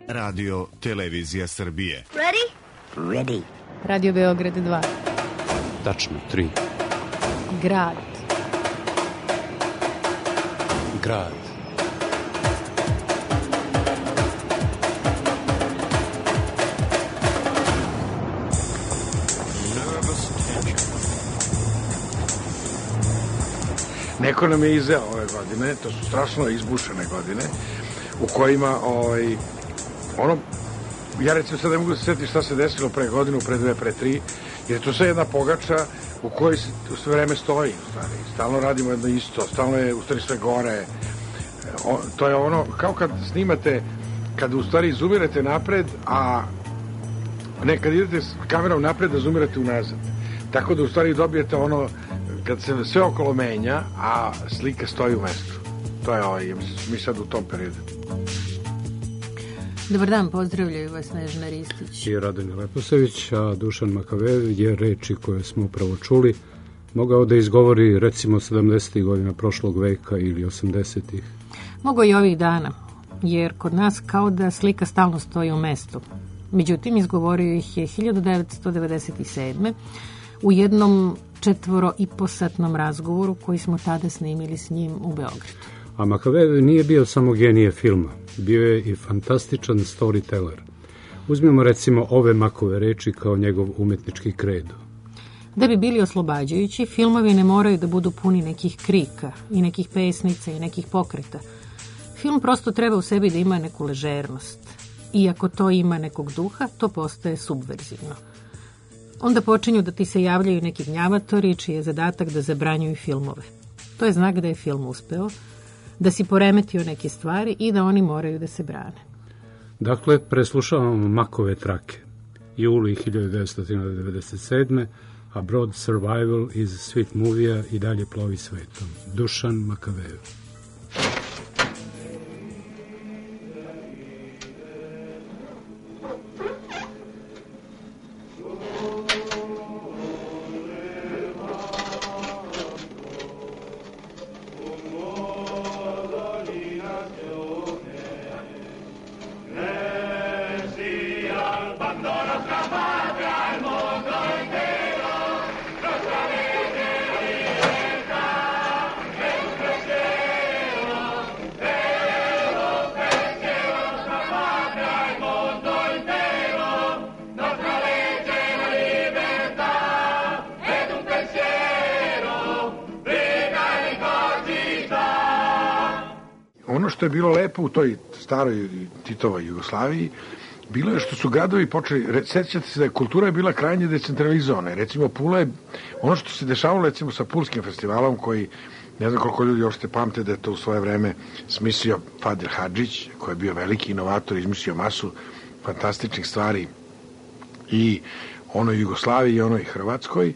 Radio Televizija Srbije. Ready? Ready. Radio Beograd 2. Tačno 3. Grad. Grad. Neko nam je izeo ove godine, to su strašno izbušene godine, u kojima, ja recimo sad ne mogu da se sjetiti šta se desilo pre godinu, pre dve, pre tri, jer je to sve jedna pogača u kojoj sve vreme stoji, u stvari. Stalno radimo jedno isto, stalno je u stvari sve gore. To je ono, kao kad snimate, kad u stvari zoomirate napred, a ne, kad idete s kamerom napred, da zoomirate unazad. Tako da u stvari dobijete ono, kad se sve okolo menja, a slika stoji u mestu. To je mi sad u tom periodu. Dobar dan, pozdravljaju vas Snežana Ristić i Radomir Leposavić, a Dušan Makavev je reči koje smo upravo čuli mogao da izgovori recimo 70. godina prošlog veka ili 80. Mogu i ovih dana, jer kod nas kao da slika stalno stoji u mestu. Međutim, izgovorio ih je 1997. u jednom 4,5-satnom razgovoru koji smo tada snimili s njim u Beogradu. A Makavev nije bio samo genije filma, bio je i fantastičan storyteller. Uzmimo recimo ove Makove reči kao njegov umetnički kredo. Da bi bili oslobađajući, filmovi ne moraju da budu puni nekih krika i nekih pesnica i nekih pokreta. Film prosto treba u sebi da ima neku ležernost. I ako to ima nekog duha, to postaje subverzivno. Onda počinju da ti se javljaju neki gnjavatori čiji je zadatak da zabranjuju filmove. To je znak da je film uspeo, da si poremetio neke stvari i da oni moraju da se brane. Dakle, preslušavamo Makove trake. Juli 1997. A Broad Survival iz Sweet Movie-a i dalje plovi svetom. Dušan Makavev. Ono što je bilo lepo u toj staroj Titovoj Jugoslaviji, bilo je što su gradovi počeli, sećate se da je kultura bila krajnje decentralizovana. Recimo Pula je, ono što se dešavalo recimo sa Pulskim festivalom, koji, ne znam koliko ljudi još te pamte da je to u svoje vreme smislio Fadil Hadžić, koji je bio veliki inovator, izmislio masu fantastičnih stvari i onoj Jugoslaviji i onoj Hrvatskoj.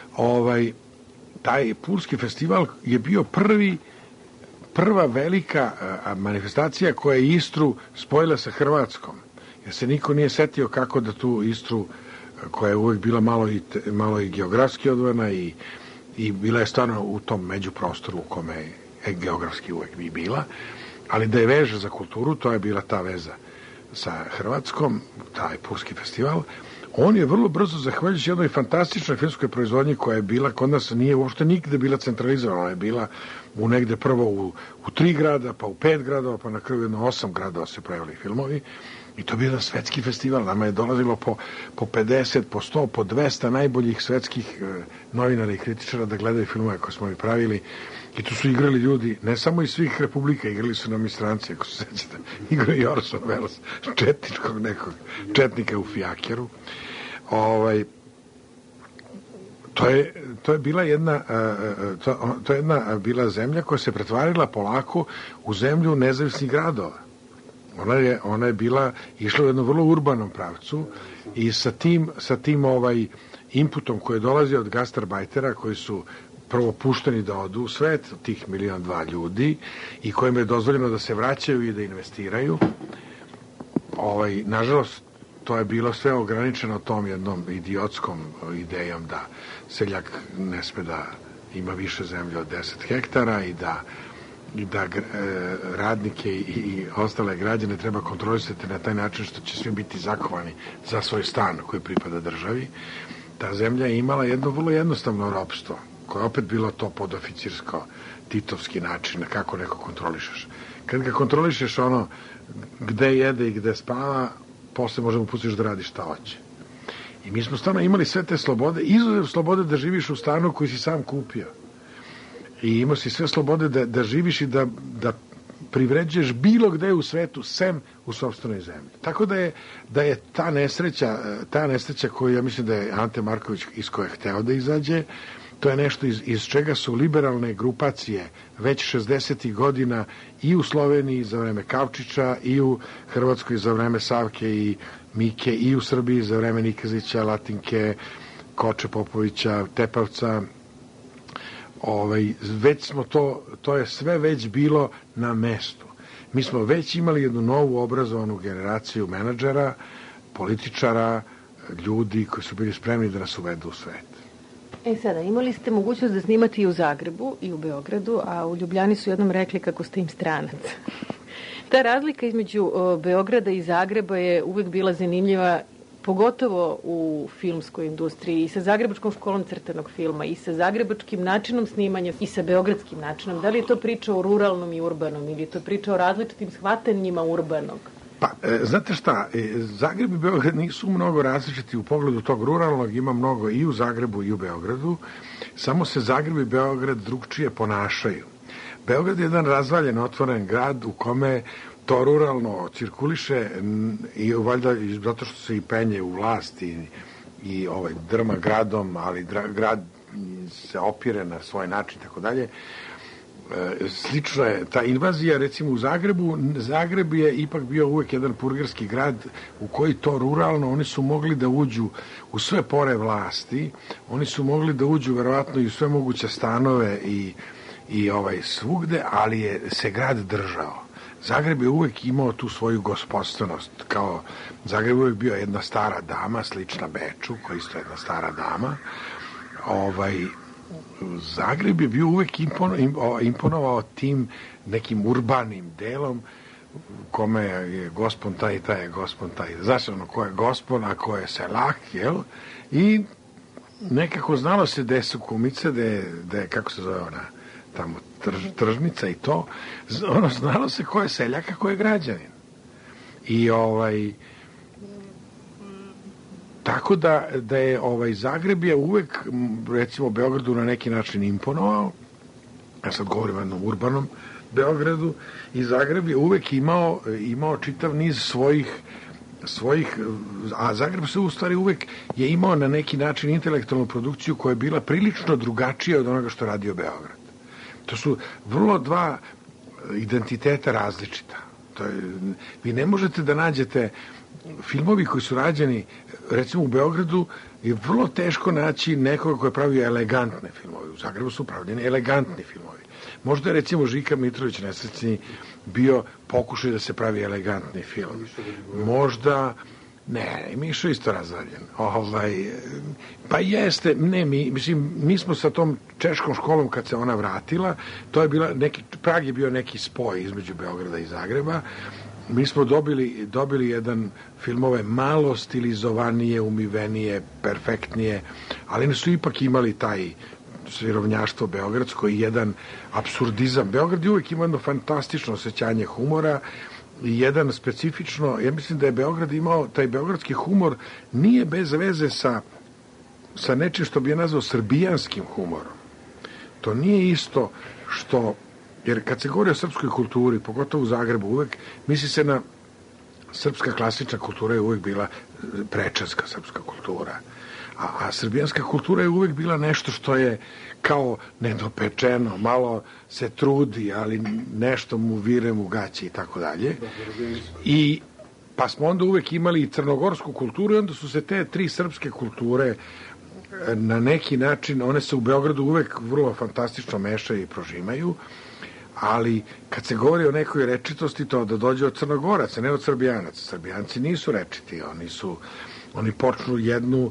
Taj Pulski festival je bio prva velika manifestacija koja je Istru spojila sa Hrvatskom. Jer se niko nije setio kako da tu Istru, koja je uvek bila malo i geografski odvojena i bila je stvarno u tom međuprostoru u kome je geografski uvek bi bila, ali da je veža za kulturu, to je bila ta veza sa Hrvatskom, taj Pulski festival. On je vrlo brzo, zahvaljujući jednoj fantastičnoj filmskoj proizvodnji koja je bila kod nas, nije uopšte nigde bila centralizovana, ona je bila negde prvo u 3 grada, pa u 5 gradova, pa na kraju 8 gradova se pravili filmovi. I to je bio jedan svetski festival. Nama je dolazilo po 50, po 100, po 200 najboljih svetskih novinara i kritičara da gledaju filmove koje smo mi pravili. I tu su igrali ljudi, ne samo iz svih republika, igrali su nam i stranci, ako se sećate. Igrao je Orson Welles, četničkog nekog četnika u fijakeru. To je bila bila zemlja koja se pretvarila polako u zemlju nezavisnih gradova. Ona je bila išla u jednom vrlo urbanom pravcu i sa tim inputom koji je dolazio od gastarbajtera koji su prvo pušteni da odu u svet, tih 1,2 miliona ljudi, i kojima je dozvoljeno da se vraćaju i da investiraju. Nažalost, to je bilo sve ograničeno tom jednom idiotskom idejom da seljak ne sme da ima više zemlje od 10 hektara i da i da radnike i ostale građane treba kontrolisati na taj način što će svi biti zakovani za svoj stan koji pripada državi. Ta zemlja je imala jedno vrlo jednostavno ropstvo, koje je opet bilo to podoficirsko, titovski način kako neko kontrolišeš. Kad ga kontrolišeš ono gde jede i gde spava, posle možemo pustiti da radi šta hoće. I mi smo stvarno imali sve te slobode, izuzev slobode da živiš u stanu koji si sam kupio. I imao si sve slobode da živiš i da privređuješ bilo gde u svetu, sem u sopstvenoj zemlji. Tako da je ta nesreća koju ja mislim da je Ante Marković iz koje je hteo da izađe, to je nešto iz čega su liberalne grupacije već 60. godina i u Sloveniji za vreme Kavčića, i u Hrvatskoj za vreme Savke i Mike, i u Srbiji za vreme Nikezića, Latinke, Koče Popovića, Tepavca. Već smo to je sve već bilo na mestu. Mi smo već imali jednu novu obrazovanu generaciju menadžera, političara, ljudi koji su bili spremni da nas uvedu u svet. Sada, imali ste mogućnost da snimate i u Zagrebu i u Beogradu, a u Ljubljani su jednom rekli kako ste im stranac. Ta razlika između Beograda i Zagreba je uvek bila zanimljiva, pogotovo u filmskoj industriji, i sa Zagrebačkom školom crtanog filma, i sa zagrebačkim načinom snimanja, i sa beogradskim načinom. Da li je to priča o ruralnom i urbanom, ili je to priča o različitim shvatanjima urbanog? Pa, znate šta, Zagreb i Beograd nisu mnogo različiti u pogledu tog ruralnog, ima mnogo i u Zagrebu i u Beogradu, samo se Zagreb i Beograd drugčije ponašaju. Beograd je jedan razvaljen, otvoren grad u kome to ruralno cirkuliše i valjda zato što se i penje u vlast i drma gradom, ali grad se opire na svoj način, tako dalje. Slično je ta invazija, recimo u Zagrebu. Zagreb je ipak bio uvek jedan purgerski grad u koji to ruralno, oni su mogli da uđu u sve pore vlasti, oni su mogli da uđu verovatno i u sve moguće stanove i svugde, ali je se grad držao. Zagreb je uvek imao tu svoju gospodstvenost, kao Zagreb je uvek bio jedna stara dama, slična Beču, koja isto je jedna stara dama. Zagreb je bio uvek imponovao tim nekim urbanim delom, kome je gospon taj i taj je gospon taj. Znaš ono, ko je gospon, a ko je selah, jel? I nekako znalo se gde su kumice, gde kako se zove ona, tamo tržnica i to, znalo se ko je seljak, a ko je građanin. I tako da je Zagreb je uvek, recimo, Beogradu na neki način imponovao, ja sad govorim o jednom urbanom Beogradu, i Zagreb je uvek imao čitav niz svojih, a Zagreb se u stvari uvek je imao na neki način intelektualnu produkciju koja je bila prilično drugačija od onoga što radio Beograd. To su vrlo dva identiteta različita. Vi ne možete da nađete filmovi koji su rađeni, recimo u Beogradu je vrlo teško naći nekoga ko je pravio elegantne filmove. U Zagrebu su pravljeni elegantni filmovi. Možda je recimo Žika Mitrović Nesrećni bio pokušaj da se pravi elegantni film. Možda ne, Mišo isto razvaljen. Pa jeste, ne, mi smo sa tom češkom školom kad se ona vratila, to je bila Prag je bio neki spoj između Beograda i Zagreba. Mi smo dobili jedan filmove malo stilizovanije, umivenije, perfektnije, ali su ipak imali taj sirovnjaštvo beogradsko i jedan apsurdizam. Beograd je uvijek imao jedno fantastično osjećanje humora i jedan specifično, ja mislim da je Beograd imao, taj beogradski humor nije bez veze sa nečim što bi je nazvao srbijanskim humorom. To nije isto što, jer kad se govori o srpskoj kulturi, pogotovo u Zagrebu, uvek misli se na srpska klasična kultura je uvek bila prečanska srpska kultura. A srbijanska kultura je uvek bila nešto što je kao nedopečeno, malo se trudi, ali nešto mu vire mu gaće i tako dalje. I pa smo onda uvek imali i crnogorsku kulturu i onda su se te tri srpske kulture na neki način, one se u Beogradu uvek vrlo fantastično mešaju i prožimaju, ali kad se govori o nekoj rečitosti, to da dođe od Crnogoraca, ne od Srbijanaca. Srbijanci nisu rečiti, oni počnu jednu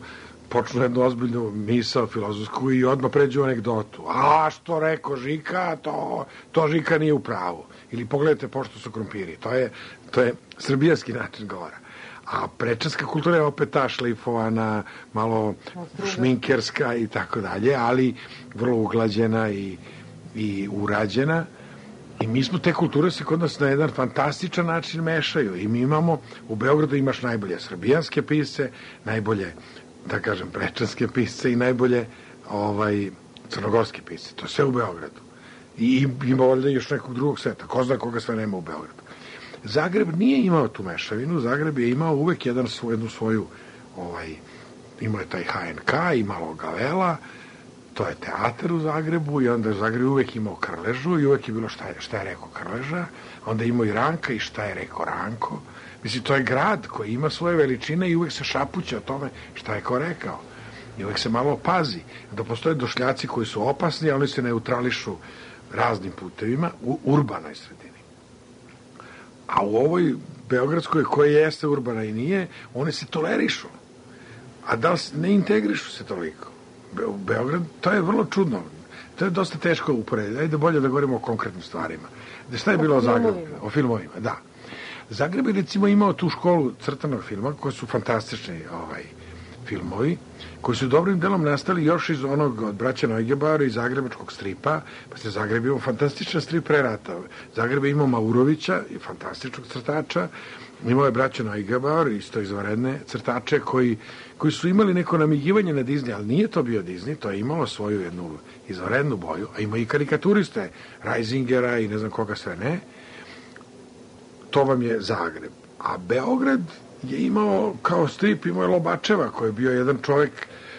počnu jednu ozbiljnu misao filozofsku i odmah pređu u anegdotu. A što rekao Žika, to Žika nije u pravu. Ili pogledajte pošto su krompiri. To je srbijanski način govora. A prečanska kultura je opet ta šlifovana, malo šminkerska i tako dalje, ali vrlo uglađena i urađena. I mi smo te kulture se kod nas na jedan fantastičan način mešaju. I mi imamo, u Beogradu imaš najbolje srbijanske pisce, najbolje, da kažem, prečanske pisce i najbolje crnogorske pisce. To je sve u Beogradu. I ima valjda još nekog drugog sveta. Ko zna koga sve nema u Beogradu. Zagreb nije imao tu mešavinu. Zagreb je imao uvek jednu svoju imao je taj HNK, imalo Gavela, to je teatar u Zagrebu i onda je Zagreb uvek imao Krležu i uvek je bilo šta je rekao Krleža, onda je imao i Ranka i šta je rekao Ranko. Mislim, to je grad koji ima svoje veličine i uvek se šapuće o tome šta je ko rekao. I uvek se malo pazi. Da postoje došljaci koji su opasni, a oni se neutrališu raznim putevima u urbanoj sredini. A u ovoj beogradskoj, koja jeste urbana i nije, one se tolerišu. A da li ne integrišu se toliko? Beograd, to je vrlo čudno. To je dosta teško uporediti. Ajde bolje da govorimo o konkretnim stvarima. Šta je bilo o Zagrebu? O filmovima, da. Zagreb je recimo imao tu školu crtanog filma, koji su fantastični filmovi, koji su dobrim delom nastali još iz onog od braća Neugebauera i zagrebačkog stripa, pa se Zagreb imao fantastičan strip pre rata. Zagreb je imao Maurovića, fantastičnog crtača, imao je braća Neugebauer, isto izvanredne crtače koji su imali neko namigivanje na Disney, ali nije to bio Disney, to je imalo svoju jednu izvanrednu boju, a ima i karikaturiste, Reisingera i ne znam koga sve ne. To vam je Zagreb. A Beograd je imao kao strip, imao je Lobačeva, koji je bio jedan čovek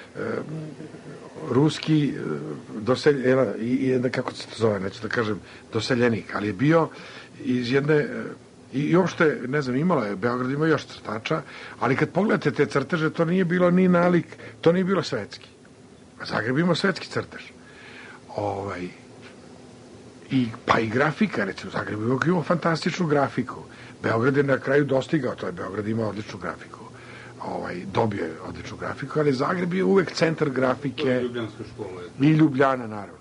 ruski kako se to zove, neću da kažem doseljenik, ali je bio iz jedne i uopšte, ne znam, imalo je Beograd, imao još crtača, ali kad pogledate te crteže, to nije bilo ni nalik, to nije bilo svetski. A Zagreb imao svetski crtež. Pa i grafika, recimo, Zagreb imao fantastičnu grafiku. Beograd je na kraju dostigao, to je Beograd imao odličnu grafiku. Dobio je odličnu grafiku, ali Zagreb je uvek centar grafike. To je Ljubljanska škola. I Ljubljana, naravno.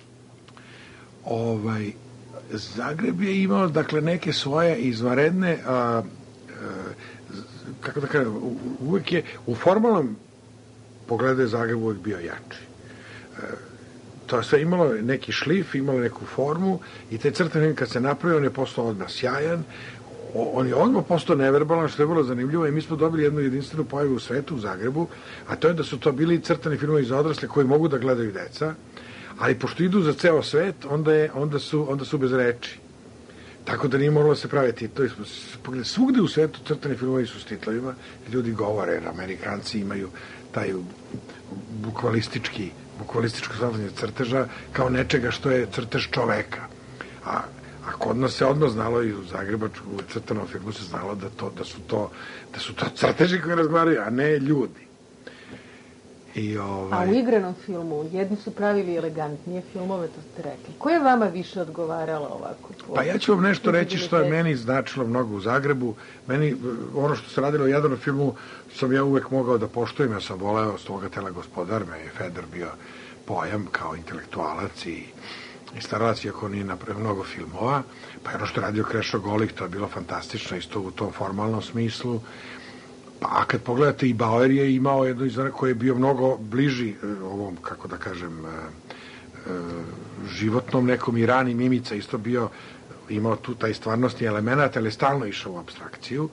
Zagreb je imao, dakle, neke svoje izvanredne, kako da kažem, uvek je, u formalnom pogledu je Zagreb uvek bio jači. To je sve imalo neki šlif, imalo neku formu i taj crtani film kad se napravio, on je postao odmah sjajan, on je odmah postao neverbalan, što je vrlo zanimljivo i mi smo dobili jednu jedinstvenu pojavu u svetu, u Zagrebu, a to je da su to bili crtani filmovi za odrasle koji mogu da gledaju deca, ali pošto idu za ceo svet, onda su bez reči. Tako da nije moralo se praviti. To je, svugde u svetu crtani filmovi su s titlovima, ljudi govore, jer Amerikanci imaju taj bukvalističko shvatanje crteža kao nečega što je crtež čoveka. A kod nas se odmah znalo i u Zagrebačku crtanom filmu se znalo da su to crteži koji razgovaraju, a ne ljudi. A u igranom filmu, jedni su pravili elegantnije filmove, to ste rekli. Ko je vama više odgovaralo ovako? Pa ja ću vam nešto reći što je meni značilo mnogo u Zagrebu. Meni, ono što se radilo u Jadranom filmu, sam ja uvek mogao da poštujem. Ja sam voleo Svoga tela gospodar, me je Feder bio pojam kao intelektualac i staralac, iako nije napravio mnogo filmova. Pa ono što je radio Krešo Golik, to je bilo fantastično, isto u tom formalnom smislu. Pa kad pogledate, i Bauer je imao jedno izvane koje je bio mnogo bliži ovom, kako da kažem, životnom nekom, i Rani Mimica isto bio, imao tu taj stvarnostni element, ali stalno išao u apstrakciju,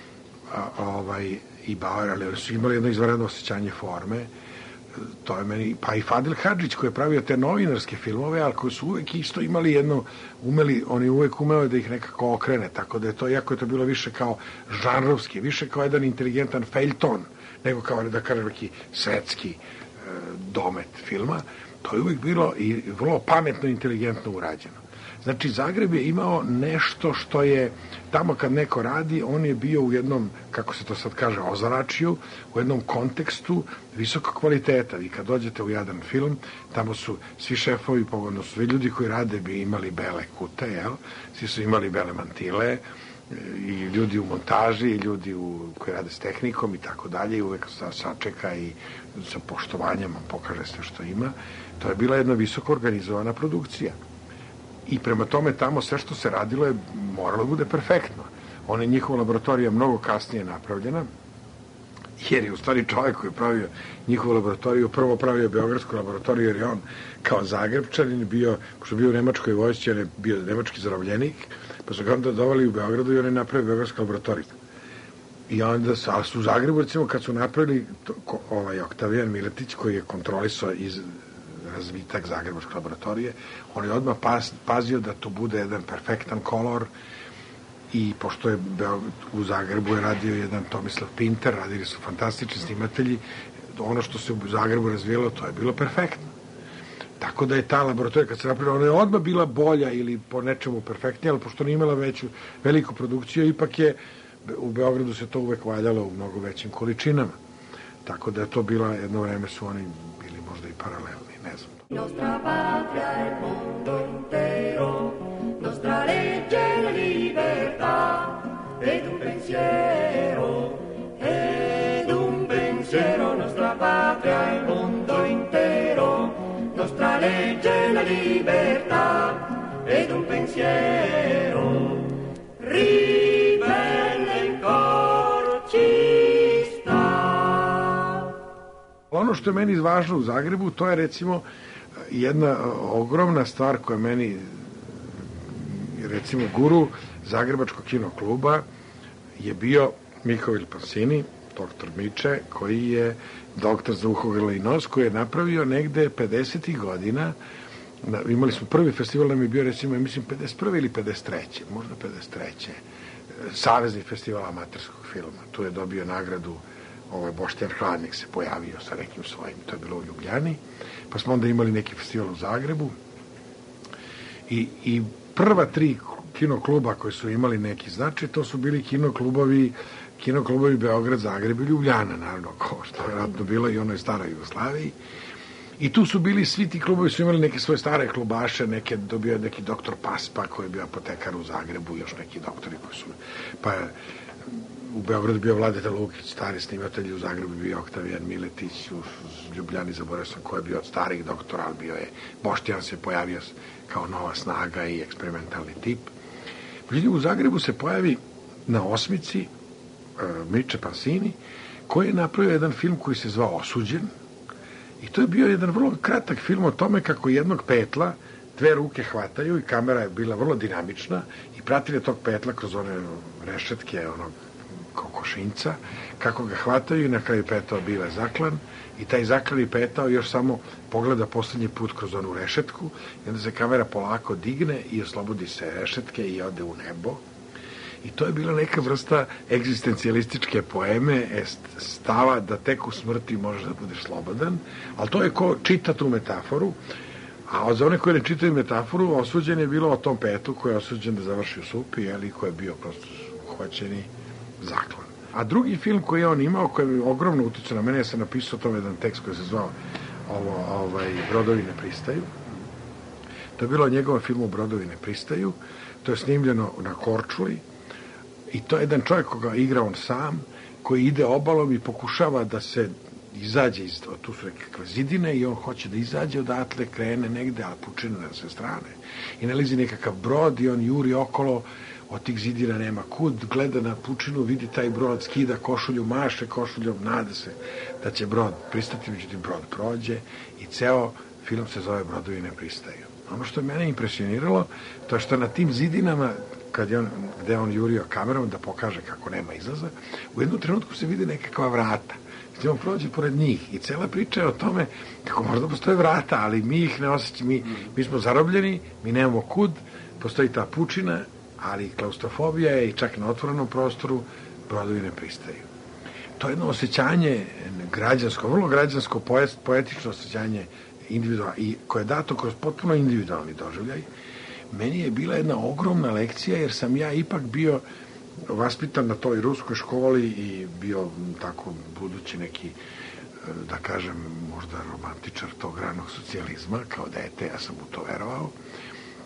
i Bauer, ali su imali jedno izvanredno osjećanje forme. To je meni, pa i Fadil Hadžić koji je pravio te novinarske filmove, ali koji su uvek isto imali jednu, oni uvek umeo da ih nekako okrene, tako da je to, iako je to bilo više kao žanrovski, više kao jedan inteligentan feljton, nego kao, da kažem, neki svetski domet filma, to je uvek bilo i vrlo pametno i inteligentno urađeno. Znači, Zagreb je imao nešto što je, tamo kad neko radi, on je bio u jednom, kako se to sad kaže, ozračju, u jednom kontekstu visokog kvaliteta. Vi kad dođete u jedan film, tamo su svi šefovi, pogodno svi ljudi koji rade bi imali bele kute, svi su imali bele mantile, i ljudi u montaži, i ljudi koji rade s tehnikom i tako dalje, i uvek sačeka i sa poštovanjem pokaže sve što ima. To je bila jedna visoko organizovana produkcija. I prema tome tamo sve što se radilo je moralo bude perfektno. Njihova laboratorija mnogo kasnije napravljena, jer je u stvari čovjek koji je pravio njihovu laboratoriju, prvo pravio Beogradsku laboratoriju, jer je on kao Zagrebčanin bio, pošto je bio u nemačkoj vojsci, on je bio nemački zarobljenik, pa su ga onda doveli u Beogradu i on je napravio Beogradsku laboratoriju. I onda su u Zagrebu, recimo, kad su napravili Oktavijan Miletić, koji je kontrolisao iz razvitak Zagrebačke laboratorije, on je odmah pazio da to bude jedan perfektan kolor, i pošto je u Zagrebu je radio jedan Tomislav Pinter, radili su fantastični snimatelji, ono što se u Zagrebu razvijelo, to je bilo perfektno. Tako da je ta laboratorija, kad se napravila, ona je odmah bila bolja ili po nečemu perfektnija, ali pošto nije imala veliku produkciju, ipak je u Beogradu se to uvek valjalo u mnogo većim količinama. Tako da je to bila, jedno vreme su oni bili možda i paralelni, ne znam. Nostra patria il mondo intero, nostra legge la libertà, ed un pensiero, nostra patria il mondo intero, nostra legge la libertà, ed un pensiero, ribelle in cor ci sta. Ono što je meni važno u Zagrebu, to je recimo jedna ogromna stvar koja meni, recimo, guru Zagrebačkog kinokluba je bio Mihovil Pansini, doktor Miče, koji je doktor za uho, grlo i nos, koji je napravio negde 50. godina. Imali smo prvi festival, nam je bio, recimo, mislim, 51. ili 53. Možda 53. Savezni festival amaterskog filma. Tu je dobio nagradu, Boštjan Hladnik se pojavio sa nekim svojim, to je bilo u Ljubljani, pa smo onda imali neki festival u Zagrebu i prva 3 kinokluba koji su imali neki značaj, to su bili kinoklubovi Beograd, Zagreb i Ljubljana, naravno, kao što je vjerojatno bilo i onoj staroj Jugoslaviji. I tu su bili, svi ti klubovi su imali neke svoje stare klubaše, dobio neki doktor Paspa koji je bio apotekar u Zagrebu, još neki doktori koji su, pa u Beogradu bio Vladeta Lukić, stari snimatelj, u Zagrebu bio Oktavijan Miletić, u Ljubljani zaboravio sam ko je bio od starih doktora, ali bio je Boštjan, se pojavio kao nova snaga i eksperimentalni tip. U Zagrebu se pojavi na Osmici Miče Pansini, koji je napravio jedan film koji se zvao Osuđen, i to je bio jedan vrlo kratak film o tome kako jednog petla 2 ruke hvataju i kamera je bila vrlo dinamična i pratili tog petla kroz one rešetke, onog kokošinjca, kako ga hvataju i na kraju petao biva zaklan i taj zaklani petao još samo pogleda poslednji put kroz onu rešetku i onda se kamera polako digne i oslobodi se rešetke i ode u nebo. I to je bila neka vrsta egzistencijalističke poeme, stava da tek u smrti možeš da budeš slobodan, ali to je ko čita tu metaforu, a za one koje ne čitaju metaforu, Osuđen je bilo o tom petu koji je osuđen da završi u supi, ali koji je bio prosto uhvaćeni zaklan. A drugi film koji je on imao, koji je ogromno uticao na mene, ja sam napisao o tom jedan tekst koji se zvao Brodovi ne pristaju. To je bilo njegovom filmu Brodovi ne pristaju, to je snimljeno na Korčuli, i to je jedan čovjek koga igra on sam, koji ide obalom i pokušava da se izađe tu su nekakve zidine i on hoće da izađe odatle, krene negde, ali pučine na sve strane. I nalazi nekakav brod i on juri okolo, od tih zidina nema kud, gleda na pučinu, vidi taj brod, skida košulju, maše košuljom, nada se da će brod pristati, međutim brod prođe i ceo film se zove Brodovi ne pristaju. Ono što je mene impresioniralo, to je što na tim zidinama, gde on jurio kamerom da pokaže kako nema izlaza, u jednom trenutku se vide nekakva vrata. Gde on prođe pored njih i cela priča je o tome kako možda postoje vrata, ali mi ih ne osjećamo, mi smo zarobljeni, mi nemamo kud, postoji ta pučina, ali klaustrofobija je i čak na otvorenom prostoru brodovi ne pristaju. To je jedno osjećanje građansko, vrlo građansko, poetično osjećanje individualno, i koje je dato kroz potpuno individualni doživljaj. Meni je bila jedna ogromna lekcija, jer sam ja ipak bio vaspitan na toj ruskoj školi i bio tako budući neki, da kažem, možda romantičar tog ranog socijalizma, kao dete, ja sam u to verovao.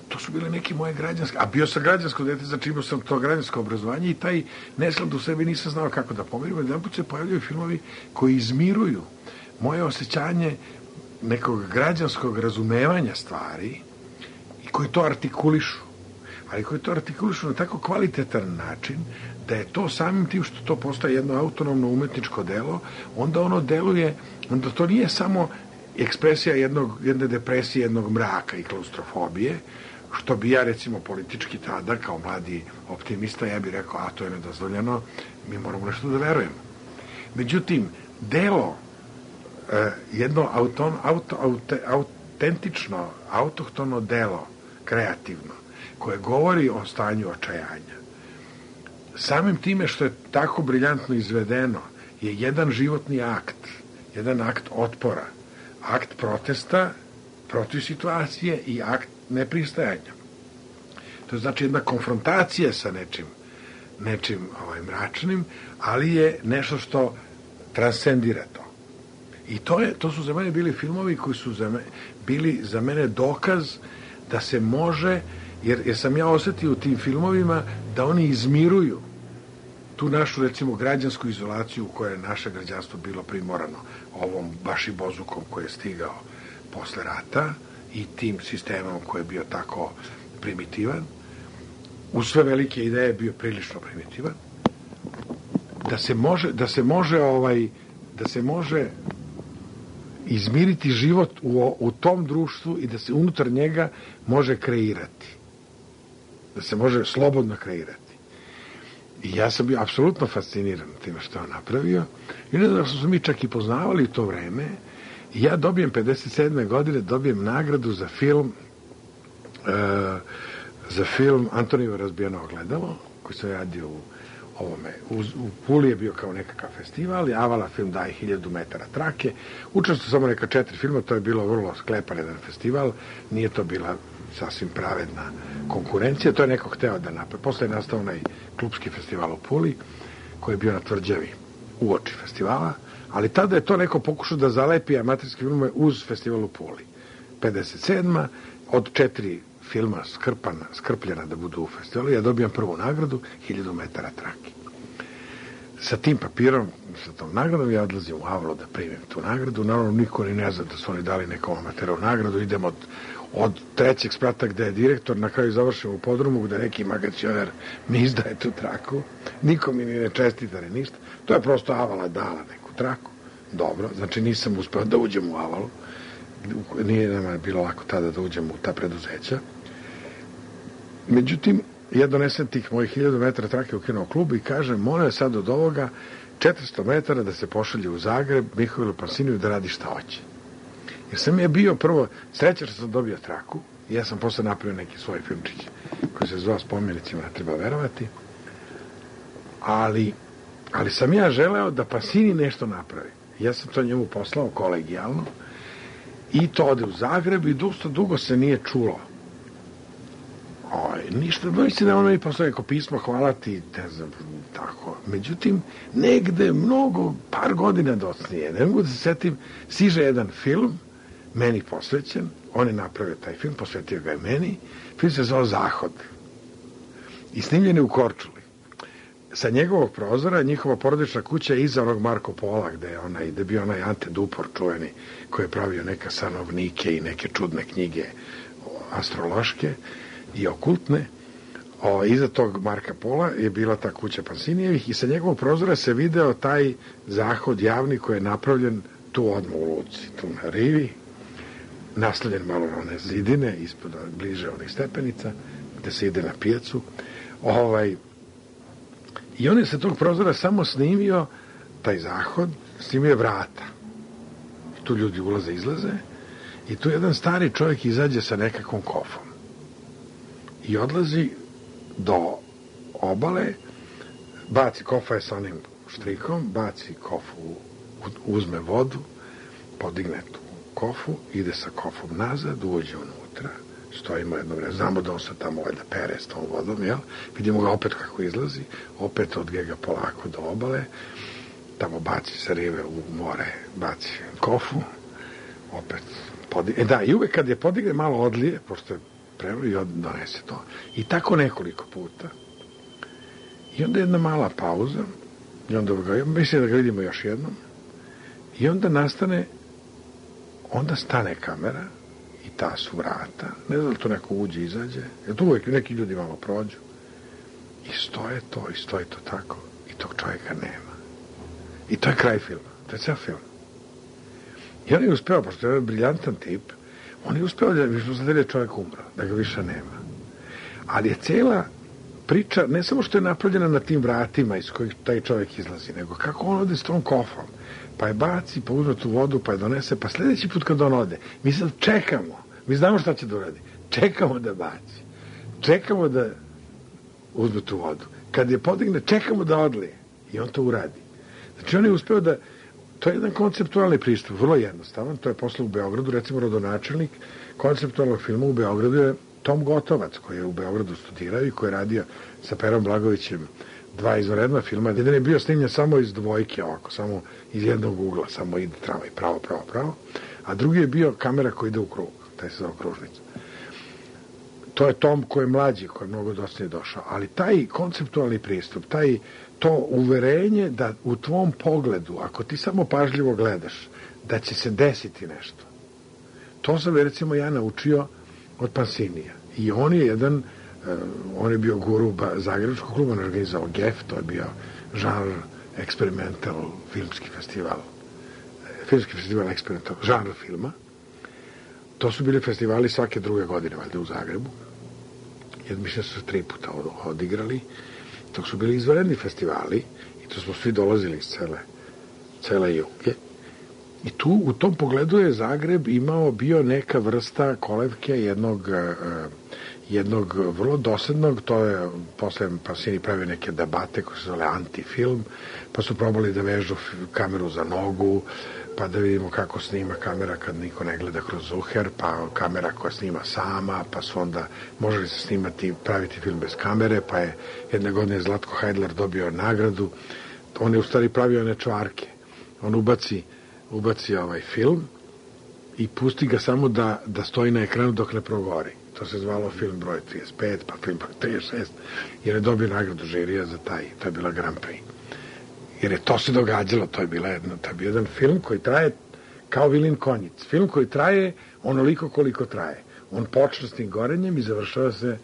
to su bile neke moje građanske, a bio sam građansko dete, znači imao sam to građansko obrazovanje i taj nesklad u sebi nisam znao kako da pomirim. Jedan put se pojavljaju filmovi koji izmiruju moje osjećanje nekog građanskog razumevanja stvari i koji to artikulišu. Ali koji to artikulišu na tako kvalitetan način da je to samim tim što to postaje jedno autonomno umetničko delo, onda ono deluje, onda to nije samo ekspresija jedne depresije, jednog mraka i klaustrofobije, što bi ja recimo politički tada kao mladi optimista ja bih rekao, a to je nedozvoljeno, mi moramo nešto da verujemo. Međutim, delo, jedno autentično, autohtono delo, kreativno, koje govori o stanju očajanja, samim time što je tako briljantno izvedeno, je jedan životni akt, jedan akt otpora, akt protesta protiv situacije i akt nepristajanja. To je znači jedna konfrontacija sa nečim mračnim, ali je nešto što transcendira to. I to su za mene bili filmovi koji su bili za mene dokaz da se može, jer sam ja osetio u tim filmovima da oni izmiruju tu našu, recimo, građansku izolaciju u kojoj je naše građanstvo bilo primorano ovom baš i bozukom koji je stigao posle rata i tim sistemom koji je bio tako primitivan, u sve velike ideje bio prilično primitivan, da se može izmiriti život u tom društvu i da se unutar njega može kreirati. Da se može slobodno kreirati. I ja sam bio apsolutno fasciniran time što je on napravio. I ne znam da smo mi čak i poznavali u to vreme. I ja dobijem 57. godine, dobijem nagradu za film Antonijevo razbijeno ogledalo, koji se radio u Puli je bio kao nekakav festival, i Avala film daje 1000 metara trake. Učestvovao samo neka 4 filma, to je bilo vrlo sklepan jedan festival, nije to bila sasvim pravedna konkurencija, to je neko hteo da napravi. Posle je nastao onaj klubski festival u Puli, koji je bio na Tvrđavi uoči festivala, ali tada je to neko pokušao da zalepi amaterske filmove uz festival u Puli. 57. od 4 filma skrpljena da budu u festivalu, ja dobijam prvu nagradu, 1000 metara trake. Sa tim papirom, sa tom nagradom, ja odlazim u Avalu da primim tu nagradu. Naravno, niko ni ne zna da su oni dali nekom amateru nagradu. Idem od 3. sprata gde je direktor, na kraju završim u podrumu gde neki magacioner mi izdaje tu traku. Niko mi ni ne čestita ni ništa. To je prosto Avala dala neku traku. Dobro, znači nisam uspeo da uđem u Avalu. Nije nama bilo lako tada da uđem u ta preduzeća. Međutim, ja donesem tih mojih 1000 metara trake u kino klubu i kažem, molim sad od ovoga 400 metara da se pošalje u Zagreb Mihajlu Pansiniju da radi šta hoće. Jer sam je bio prvo, sreća što sam dobio traku, i ja sam posle napravio neki svoj filmčić koji se zvao Spomenicima, ne treba verovati, ali sam ja želeo da Pansini nešto napravi. Ja sam to njemu poslao kolegijalno i to ode u Zagreb i dosta dugo se nije čulo. Ništa, mislim da ono mi postoje neko pismo, hvala ti, ne znam, tako. Međutim, negde par godina docnije, ne mogu da se setim, siže jedan film, meni posvećen, on je napravio taj film, posvetio ga je meni, film se zvao Zahod. I snimljen je u Korčuli. Sa njegovog prozora, njihova porodična kuća je iza onog Marko Pola, gde je bio onaj Ante Dupor čuveni, koji je pravio neka sanovnike i neke čudne knjige astrološke i okultne. Iza tog Marka Pola je bila ta kuća Pansinijevih i sa njegovog prozora se video taj zahod javni koji je napravljen tu odmah u luci, tu na rivi, naslonjen malo na one zidine, ispod, bliže onih stepenica, gde se ide na pijacu. I on je sa tog prozora samo snimio taj zahod, snimio vrata. Tu ljudi ulaze, izlaze i tu jedan stari čovjek izađe sa nekakvom kofom. I odlazi do obale, kofa je sa onim štrikom, baci kofu, uzme vodu, podigne tu kofu, ide sa kofom nazad, uđe unutra, stojimo jedno vreme, znamo da on se tamo valjda pere s tom vodom, jel? Vidimo ga opet kako izlazi, opet odgega polako do obale, tamo baci sa rive u more, baci kofu, opet podigne. I uvek kad je podigne malo odlije, pošto je prevodi i donese to. I tako nekoliko puta. I onda jedna mala pauza, i onda mislim da ga vidimo još jednom, i onda stane kamera, i ta su vrata, ne znam da to neko uđe, izađe, jer tu uvijek neki ljudi malo prođu, i stoji to tako, i tog čovjeka nema. I to je kraj filma, to je ceo film. I on je uspeo, pošto je briljantan tip, on je uspeo da je čovjek umro, da ga više nema. Ali je cela priča, ne samo što je napravljena na tim vratima iz kojih taj čovjek izlazi, nego kako on ode s tom kofrom, pa je baci, pa uzme tu vodu, pa je donese, pa sljedeći put kad on ode, mi sad čekamo, mi znamo šta će da uradi, čekamo da baci, čekamo da uzme tu vodu. Kad je podigne, čekamo da odlije i on to uradi. Znači on je uspeo da, to je jedan konceptualni pristup, vrlo jednostavan, to je posle u Beogradu, recimo rodonačelnik konceptualnog filma u Beogradu je Tom Gotovac, koji je u Beogradu studirao i koji je radio sa Perom Blagovićem 2 izvanredna filma. Jedan je bio snimljen samo iz dvojke ovako, samo iz jednog ugla, samo ide tramvaj, pravo, a drugi je bio kamera koja ide u krug, taj se zove kružnica. To je Tom koji je mlađi, koji je mnogo dosta došao, ali taj konceptualni pristup, to uverenje da u tvom pogledu, ako ti samo pažljivo gledaš, da će se desiti nešto. To sam recimo ja naučio od Pansinija. I on je on je bio guru Zagrebačkog kluba, on je organizao GEF, to je bio žanr experimental filmski festival experimental žanr filma. To su bili festivali svake druge godine, valjda u Zagrebu. Mislim su se 3 puta odigrali. To su bili izvanredni festivali i to smo svi dolazili iz cele juge. I tu, u tom pogledu je Zagreb bio neka vrsta kolevke jednog vrlo dosadnog, to je posle Pansini pravio neke debate koje se zove antifilm, pa su probali da vežu kameru za nogu, pa da vidimo kako snima kamera kad niko ne gleda kroz zuher, pa kamera koja snima sama, pa su onda moželi se snimati, praviti film bez kamere, pa je jedne godine Zlatko Hajdler dobio nagradu. On je u stvari pravio one čvarke. On ubaci ovaj film i pusti ga samo da stoji na ekranu dok ne progori. To se zvalo film broj 35, pa film broj 36, jer je dobio nagradu žirija za to je bila Grand Prix. Jer je to se događalo, to je bio jedan film koji traje kao Vilin konjic. Film koji traje onoliko koliko traje. On počne s tim gorenjem i završava se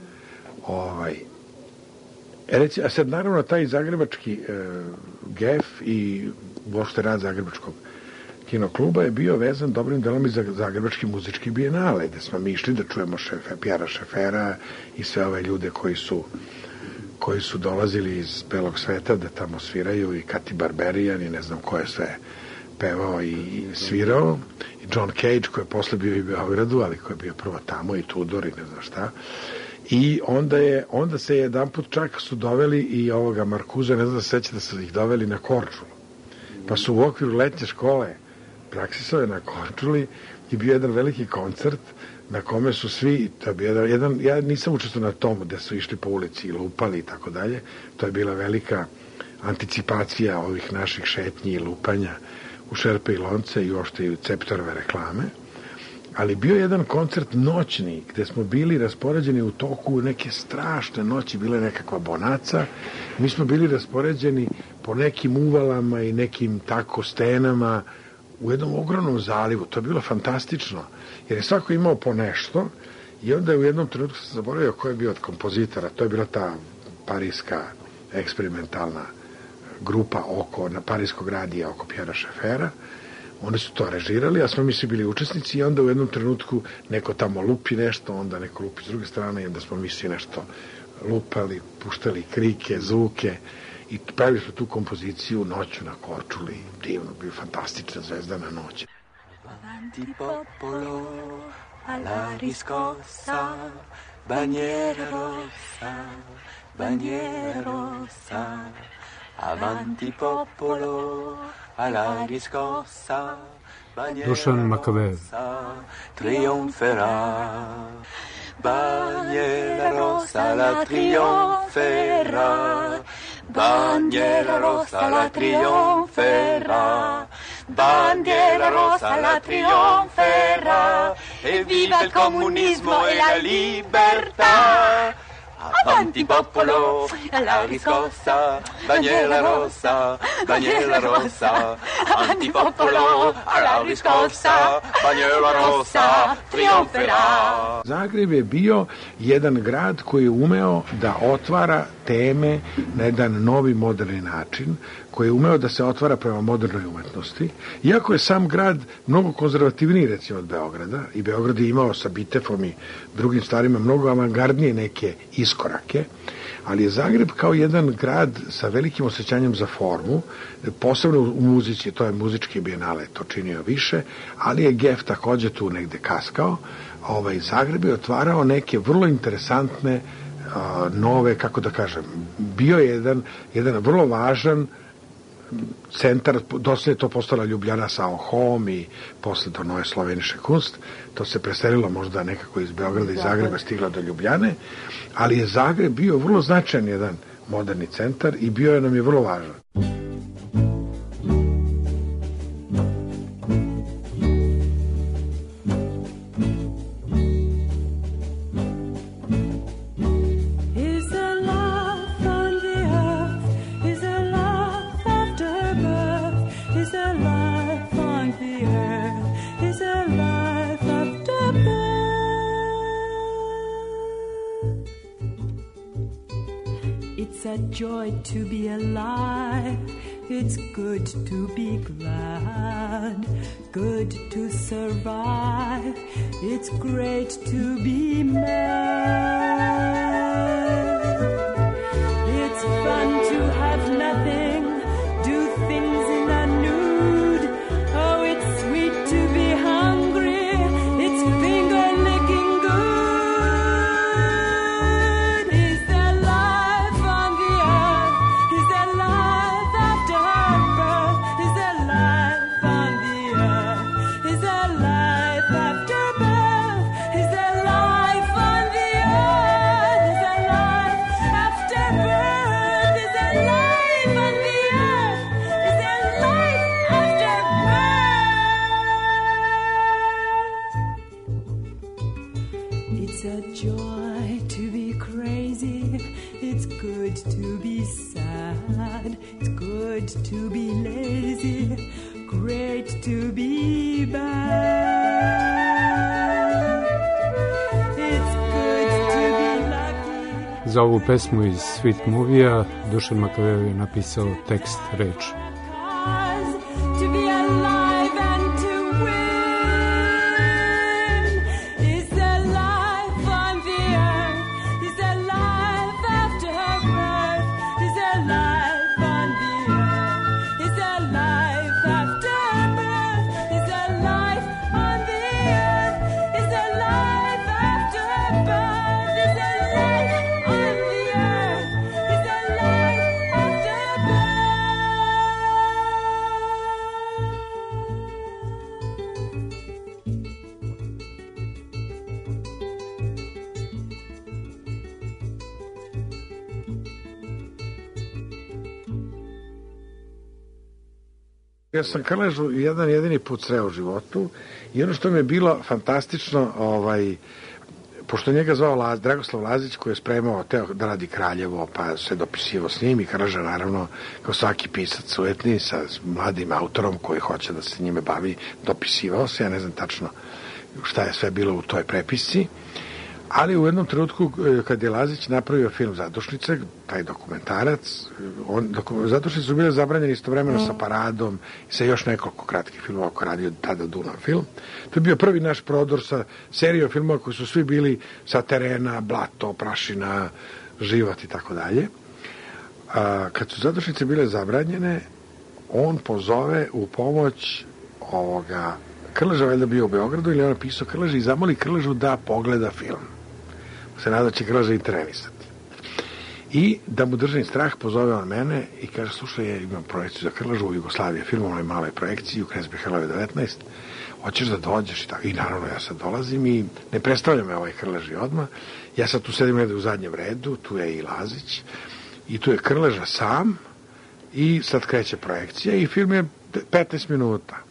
a sad naravno taj zagrebački GEF i uopšte rad Zagrebačkog kinokluba je bio vezan dobrim delom i za Zagrebački muzički bijenale, gde smo mi išli da čujemo Pjera Šefera i sve ove ljude koji su dolazili iz belog sveta da tamo sviraju, i Kati Barberian i ne znam ko je sve pevao i svirao, i John Cage koji je posle bio i u Beogradu, ali koji je bio prvo tamo, i Tudor i ne znam šta. I onda se jedanput čak su doveli i ovoga Markuza, ne znam da se seća da su ih doveli na Korčulu. Pa su u okviru letnje škole Praksisove na Korčuli i bio jedan veliki koncert na kome su svi, to je bio ja nisam učestvovao na tomu gde su išli po ulici i lupali i tako dalje, to je bila velika anticipacija ovih naših šetnji i lupanja u šerpe i lonce i uopšte i u Ceptorove reklame, ali bio jedan koncert noćni gde smo bili raspoređeni u toku neke strašne noći, bila je nekakva bonaca, mi smo bili raspoređeni po nekim uvalama i nekim tako stenama u jednom ogromnom zalivu. To je bilo fantastično, jer je svako imao po nešto i onda je u jednom trenutku sam zaboravio ko je bio od kompozitora, to je bila ta parijska eksperimentalna grupa na parijskog radija oko Pjera Šefera. Oni su to režirali, a smo mi svi bili učesnici, i onda u jednom trenutku neko tamo lupi nešto, onda neko lupi s druge strane, i onda smo mi svi nešto lupali, puštali krike, zvuke, i pravili smo tu kompoziciju noću na Korčuli. Divno, bio fantastična zvezdana noć. Avanti popolo, alla riscossa, bandiera rossa, avanti popolo, alla riscossa, Dušan Makavejev. Trionferà, bandiera rossa la trionferà, bandiera rossa la trionferà, bandiera rossa la trionferà, e viva il comunismo e la libertà. Avanti popolo, alla riscossa, bandiera rossa, avanti popolo, alla riscossa, bandiera rossa, trionferà. Zagreb je bio jedan grad koji je umeo da otvara teme na jedan novi moderni način, koji je umeo da se otvara prema modernoj umetnosti. Iako je sam grad mnogo konzervativniji, recimo, od Beograda, i Beograd je imao sa Bitefom i drugim stvarima mnogo avangardnije neke iskorake, ali je Zagreb kao jedan grad sa velikim osjećanjem za formu, posebno u muzici, to je muzički bijenale to činio više, ali je GEF takođe tu negde kaskao. Zagreb je otvarao neke vrlo interesantne nove, kako da kažem, bio je jedan vrlo važan centar, dosta je to postala Ljubljana sa Ohom i posle do Nove Sloveniše Kunst, to se preselilo možda nekako iz Beograda i Zagreba stiglo do Ljubljane, ali je Zagreb bio vrlo značajan jedan moderni centar i bio je nam je vrlo važan. It's a joy to be alive. It's good to be glad. Good to survive. It's great to be mad. It's fun to have nothing. Do things in a nude. Oh, it's sweet to be hungry. It's finger licking good. Is there life on the earth? Is there life after birth? Is there life on the earth? Is there life after birth? Is there life on the earth? Is there life after birth? Is there life on the earth? Is there life after birth? It's a joy to be crazy. It's good to be sad. It's good to be lazy. Great to be bad. It's good to be lucky. Za ovu pesmu iz Sweet Movie-a Dušan Makavejev je napisao tekst, reč. Cause to be alive and to win. Is there life on the earth? Is there life after birth? Is there life on the earth? Is there life after birth? Is there life on the earth? Is there life after birth? Is there life on the earth? Is there life after birth? Ja sam Krležu jedan jedini put sreo u životu i ono što mi je bilo fantastično, pošto njega zvao Dragoslav Lazić, koji je spremao, teo da radi Kraljevo, pa se dopisivao s njim, i Krleža naravno kao svaki pisac sujetni sa mladim autorom koji hoće da se njime bavi, dopisivao se. Ja ne znam tačno šta je sve bilo u toj prepisci, ali u jednom trenutku kad je Lazić napravio film Zadušnice, taj dokumentarac, Zadušnice su bile zabranjene istovremeno sa Paradom i sa još nekoliko kratkih filmova koje radio tada Dunav film. To je bio prvi naš prodor sa serijom filmova koji su svi bili sa terena, blato, prašina, život i tako dalje. Kad su Zadušnice bile zabranjene, on pozove u pomoć Krleža, valjda bio u Beogradu, ili on napisao Krleži i zamoli Krležu da pogleda film. Se nada će Krleža intervenisati. I da mu držim strah, pozove on mene i kaže, slušaj, ja imam projekciju za Krležu u Jugoslaviji, film, onoj maloj projekciji u Knez Mihajlove 19, hoćeš da dođeš i tako. I naravno ja sad dolazim i ne predstavlja me ovaj Krleži odmah. Ja sad tu sedim negde u zadnjem redu, tu je i Lazić i tu je Krleža sam i sad kreće projekcija i film je 15 minuta.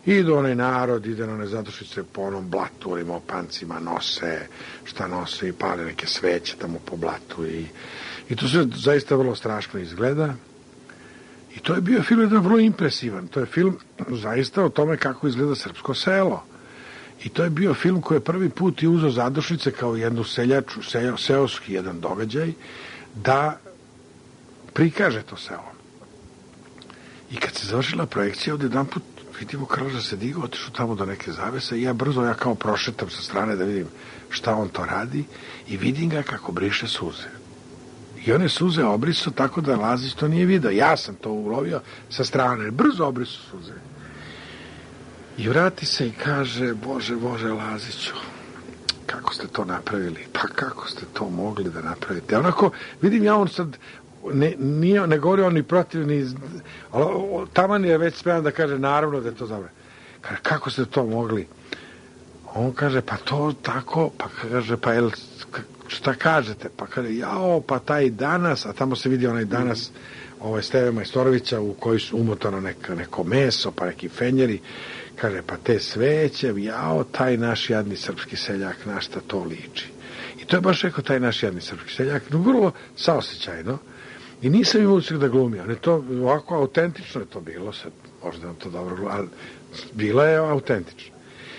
Idu onaj narod, ide na one zadušnice po onom blatu, ovim opancima nose, šta nose i pale neke sveće tamo po blatu i to sve zaista vrlo strašno izgleda. I to je bio film jedan vrlo impresivan. To je film zaista o tome kako izgleda srpsko selo. I to je bio film koji je prvi put i uzeo zadušnice kao jednu seoski jedan događaj da prikaže to selo. I kad se završila projekcija, od jedan put vidimo Krleža se digao, otišao tamo do neke zavese i ja kao prošetam sa strane da vidim šta on to radi i vidim ga kako briše suze. I one suze obrisao tako da Lazić to nije video. Ja sam to ulovio sa strane. Brzo obrisao suze. I vrati se i kaže, Bože Laziću, kako ste to napravili? Pa kako ste to mogli da napravite? Onako, vidim ja on sad, ne govori on ni protiv, taman je već spreman da kaže, naravno da je to zabranjeno. Kaže, kako ste to mogli? On kaže, pa to tako, pa kaže, pa jel, šta kažete? Pa kaže, pa taj danas, a tamo se vidi onaj danas, Steve Majstorovića u koji su umotano neko meso, pa neki fenjeri, kaže, pa te sveće, taj naš jadni srpski seljak, na šta to liči. I to je baš rekao taj naš jadni srpski seljak, vrlo saosećajno. I nisam imao ucik da glumio, ali to ovako autentično je to bilo, sad možda vam to dobro glumio, ali bilo je autentično.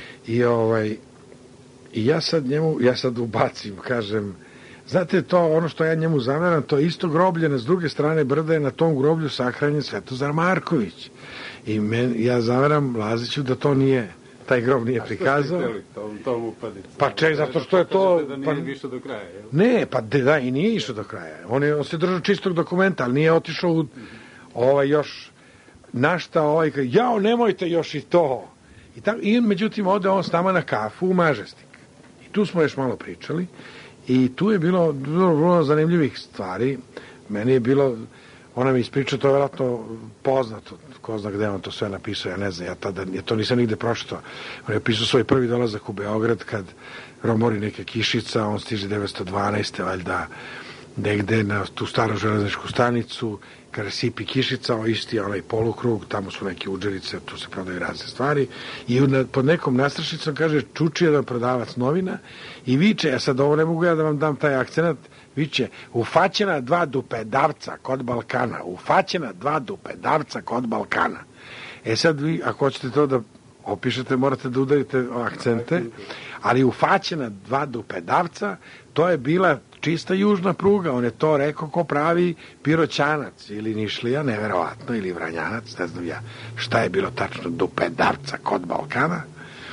I ja sad ubacim, kažem, znate to, ono što ja njemu zameram, to je isto groblje, s druge strane brda je na tom groblju sahranjen Svetozar Marković. I ja zameram Laziću da to nije, taj grob nije prikazao. A što ste htjeli tom upadicu? Pa ček, zato što je to... Da nije išao do kraja, jel? Ne, pa da, i nije išao do kraja. On se držao čistog dokumenta, ali nije otišao u još našta, nemojte još i to. I međutim, ode on s nama na kafu u Mažestik. I tu smo još malo pričali. I tu je bilo vrlo zanimljivih stvari. Meni je bilo, ona mi ispriča, to je vjerojatno poznato, ko zna gde on to sve napisao, ja ne znam, ja to nisam nigde pročitao. On je pisao svoj prvi dolazak u Beograd kad romori neke kišica, on stiže 912. valjda negde na tu staru železničku stanicu, kada sipi kišica, isti onaj polukrug, tamo su neke udžerice, tu se prodaju razne stvari, i pod nekom nastrašnicom kaže, čuči jedan prodavac novina i viče, ja sad ovo ne mogu ja da vam dam taj akcenat, viče, ufaćena 2 dupedavca kod Balkana, ufaćena 2 dupedavca kod Balkana. Sad vi, ako hoćete to da opišete, morate da udarite akcente, ali ufaćena 2 dupedavca, to je bila čista južna pruga, on je to rekao ko pravi Piroćanac ili Nišlija, neverovatno, ili Vranjanac, ne znam ja šta je bilo tačno, dupedavca kod Balkana.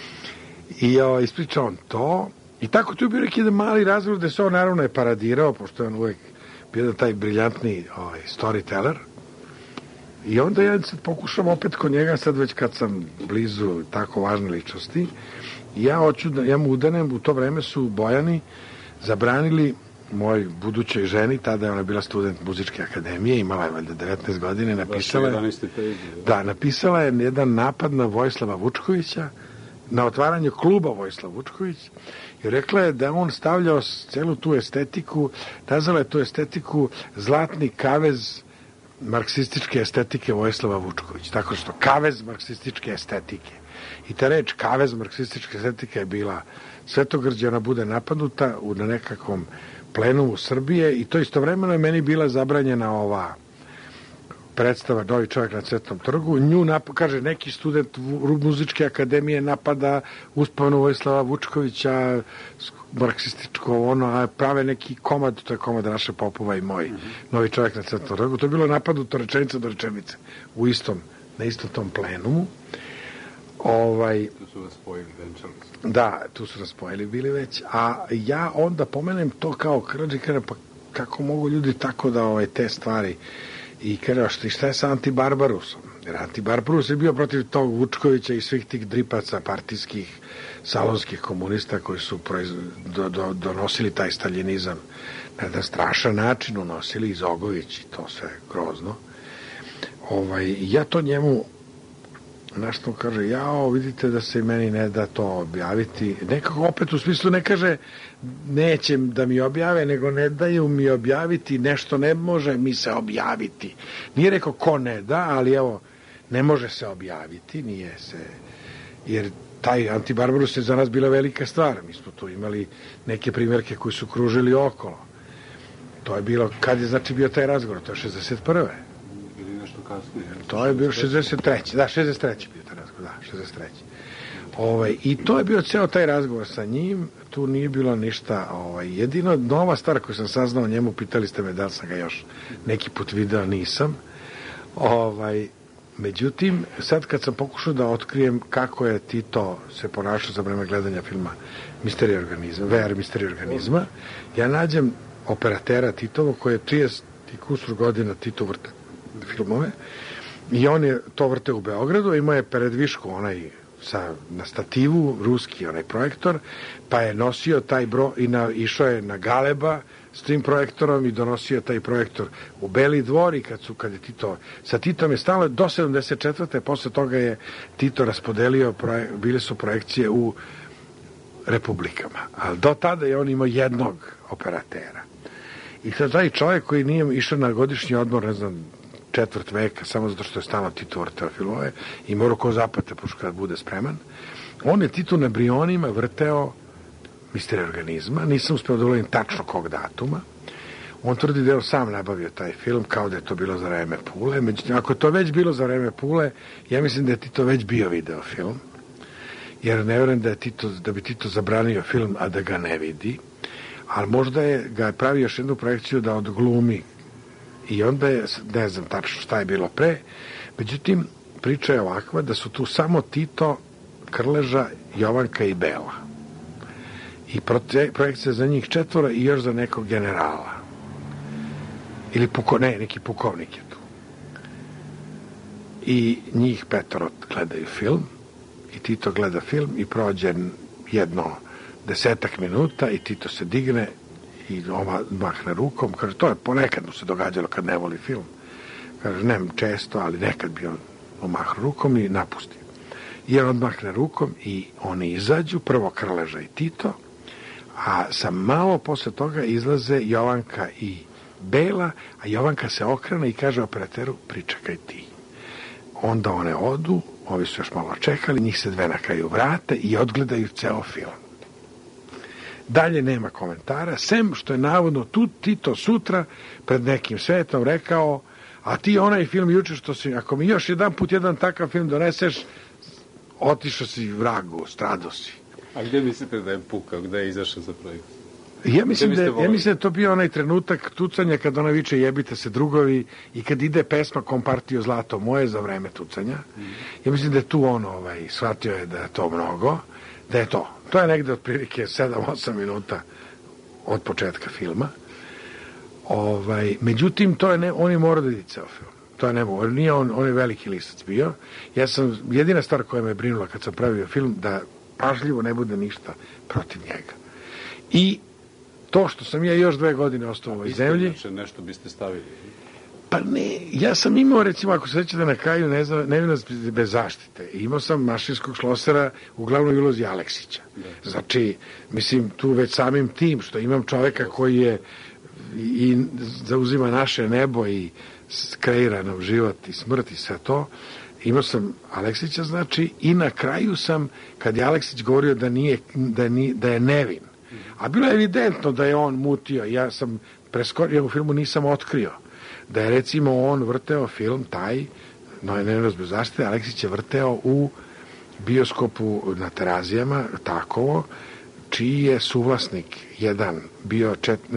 I ispričao on to, i tako tu je bio neki jedan mali razgovor gde se on naravno je paradirao, pošto je on uvek bio taj briljantni storyteller. I onda ja sad pokušam opet kod njega, sad već kad sam blizu tako važne ličnosti, ja mu udanem, u to vreme su Bojani zabranili moj budućoj ženi, tada je ona bila student muzičke akademije, imala je valjda 19 godina, napisala je jedan napad na Vojislava Vučkovića, na otvaranju kluba Vojislav Vučković, i rekla je da on stavljao celu tu estetiku, nazvala je tu estetiku zlatni kavez marksističke estetike Vojislava Vučković, tako što kavez marksističke estetike. I ta reč kavez marksističke estetike je bila Svetogrđe, ona bude napadnuta na nekakvom plenumu Srbije, i to istovremeno je meni bila zabranjena ova predstava Novi čovjek na Cvetnom trgu. Nju kaže neki student muzičke akademije napada uspavnu Vojislava Vučkovića, marksističko a prave neki komad, to je komad Raše Popova i moj Novi čovjek na Cvetnom trgu. To je bilo napadnuto rečenica do rečenice na istom tom plenumu. Tu su vas spojili, venčali su. Da, tu su nas spojili bili već, a ja onda pomenem to kao Krleži, kaže, pa kako mogu ljudi tako da te stvari, i kaže, šta je sa Antibarbarusom? Jer Antibarbarus je bio protiv tog Vučkovića i svih tih dripaca partijskih, salonskih komunista koji su donosili taj staljinizam na jedan strašan način, unosili iz Ogović i to sve grozno. Ja to njemu nešto kaže, vidite da se meni ne da to objaviti. Nekako opet u smislu ne kaže neće da mi objave, nego ne daju mi objaviti, nešto ne može mi se objaviti. Nije rekao ko ne da, ali evo, ne može se objaviti, nije se, jer taj Antibarbarus je za nas bila velika stvar. Mi smo tu imali neke primjerke koji su kružili okolo. To je bilo, kad je znači bio taj razgovor, to je 61. Ili nešto kasnije. To je bilo 63. Da, 63. bio taj razgovor, da, 63. I to je bio ceo taj razgovor sa njim, tu nije bilo ništa, jedino nova stvar koju sam saznao o njemu, pitali ste me da li sam ga još neki put video, nisam. Međutim, sad kad sam pokušao da otkrijem kako je Tito se ponašao za vreme gledanja filma Misterija organizma, VR Misterija organizma, ja nađem operatera Titovo koji je 30 i kusur godina Tito vrte filmove i on je to vrte u Beogradu, imao je pred višku onaj na stativu, ruski onaj projektor, pa je nosio taj išao je na Galeba s tim projektorom i donosio taj projektor u Beli dvor i kad je Tito, sa Titom je stalo do 74. Posle toga je Tito raspodelio, bile su projekcije u republikama, ali do tada je on imao jednog operatera. I sad taj čovjek koji nije išao na godišnji odmor, ne znam, četvrt veka, samo zato što je stalno Tito vrteo filmove i morao ko zapate, pošto kad bude spreman, on je Tito na Brionima vrteo Misterija organizma, nisam uspeo da ulovim tačno kog datuma. On tvrdi da je on sam nabavio taj film, kao da je to bilo za vreme Pule. Međutim, ako je to već bilo za vreme Pule, ja mislim da je Tito već bio video film, jer ne vjerujem da bi Tito zabranio film, a da ga ne vidi, ali možda ga je pravio još jednu projekciju da odglumi i onda je, ne znam tačno šta je bilo pre, međutim, priča je ovakva da su tu samo Tito, Krleža, Jovanka i Bela. I projekcija za njih 4 i još za nekog generala. Ili neki pukovnik je tu. I njih 5 gledaju film i Tito gleda film i prođe jedno 10 minuta i Tito se digne i mahne rukom, kaže, to je ponekad mu se događalo kad ne voli film. Kaže, ne često, ali nekad bi on mahne rukom i napusti. I on odmahne rukom i oni izađu, prvo Krleža i Tito, a sa malo posle toga izlaze Jovanka i Bela, a Jovanka se okrene i kaže operateru, pričekaj ti. Onda one odu, ovi su još malo čekali, njih se 2 na kraju vrate i odgledaju ceo film. Dalje nema komentara, sem što je navodno tu Tito sutra pred nekim svetom rekao, a ti onaj film juče što si, ako mi još jedan takav film doneseš, otišao si vragu, stradao si. A gdje mislite da je pukao, gdje je izašao za projekt? Ja mislim da je to bio onaj trenutak tucanja kad ona viče jebite se drugovi i kad ide pesma Kompartio zlato moje za vreme tucanja. Ja mislim da je tu on shvatio je da je to mnogo, da je to. To je negde otprilike 7-8 minuta od početka filma. Međutim, on je morao da ide ceo film. To je nemogo. Nije on je veliki listac bio. Jedina stvar koja me brinula kad sam pravio film, da pažljivo ne bude ništa protiv njega. I to što sam ja još 2 godine ostao u ovoj zemlji... Znači, nešto biste stavili? Pa ne, ja sam imao, recimo, ako se sećate na kraju Nevinost bez zaštite. Imao sam mašinskog šlosera u glavnoj ulozi Aleksića. Znači, mislim, tu već samim tim što imam čoveka koji je i zauzima naše nebo i kreira nam život i smrt i sve to, imao sam Aleksića, znači, i na kraju sam, kad je Aleksić govorio da je nevin, a bilo je evidentno da je on mutio, ja u filmu nisam otkrio da je, recimo, on vrteo film taj, Nevinost bez zaštite, Aleksić je vrteo u bioskopu na Terazijama, Takovo, čiji je suvlasnik jedan bio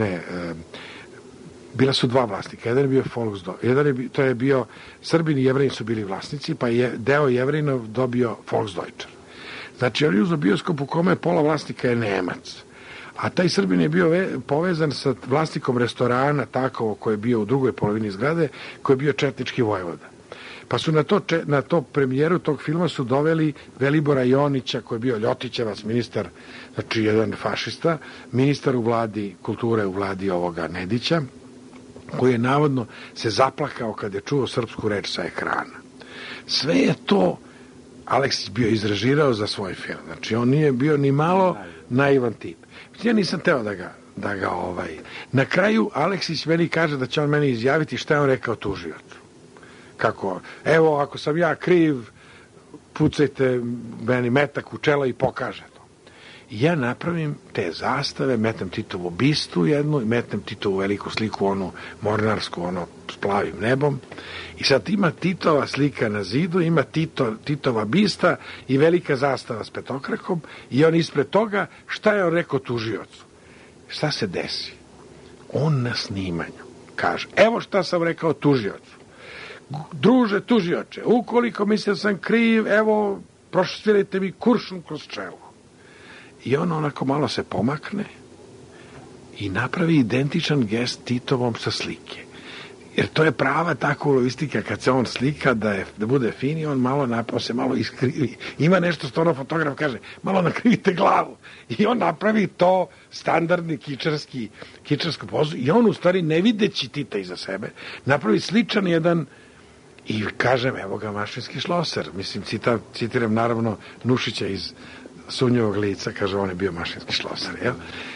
bila su 2 vlasnika, jedan je bio Volksdeutsch, to je bio, Srbini i Jevrejni su bili vlasnici, pa je deo Jevrejinov dobio Volksdeutscher. Znači, on je uzeo bioskop u kome pola vlasnika je Nemac, a taj Srbin je bio povezan sa vlasnikom restorana Takovo, koji je bio u drugoj polovini zgrade, koji je bio četnički vojvoda. Pa su na to premijeru tog filma su doveli Velibora Jonića, koji je bio Ljotićevac, ministar, znači jedan fašista, ministar u vladi kulture, u vladi ovoga Nedića, koji je navodno se zaplakao kad je čuo srpsku reč sa ekrana. Sve je to Aleksić bio izrežirao za svoj film. Znači, on nije bio ni malo naivan tip. Ja nisam teo da ga Na kraju Aleksić meni kaže da će on meni izjaviti šta je on rekao tužiocu. kako, evo, ako sam ja kriv, pucajte meni metak u čelo i pokaže to. I ja napravim te zastave, metnem Titovu bistu jednu, metnem Titovu veliku sliku, onu mornarsku, ono s plavim nebom. I sad ima Titova slika na zidu, ima Titova bista i velika zastava s petokrakom i on ispred toga, šta je on rekao tužiocu? Šta se desi? On na snimanju kaže, evo šta sam rekao tužiocu. Druže tužioče, ukoliko mislim sam kriv, evo, prošvirajte mi kuršun kroz čelo. I on onako malo se pomakne i napravi identičan gest Titovom sa slike. Jer to je prava takva logistika, kad se on slika da bude fin i on malo napao se malo iskrivi. Ima nešto što ono fotograf kaže, malo nakrivite glavu. I on napravi to standardni kičarsku pozu i on u stvari ne videći Tita iza sebe, napravi sličan jedan i kažem, evo ga mašinski šloser. Mislim, citiram naravno Nušića iz Sunjevog lica, kaže, on je bio mašinski šloser, jel?